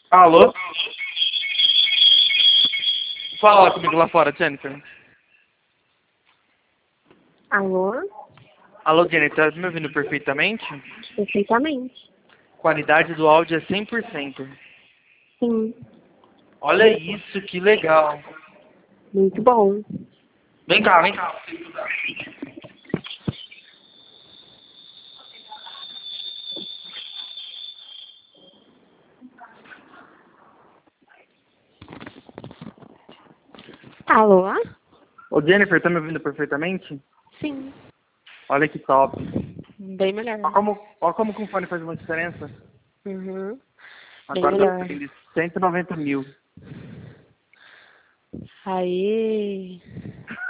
Alô? Fala comigo lá fora, Jennifer. Alô? Alô, Jennifer, tá me ouvindo perfeitamente? Perfeitamente. Qualidade do áudio é 100%. Sim, Olha isso, que legal. muito bom. Vem cá, vem cá. Alô? Ô, Jennifer, tá me ouvindo perfeitamente? Sim, Olha que top. bem melhor. Olha como que um fone faz uma diferença. Uhum, bem Agora melhor. depende, 190 mil. Aí.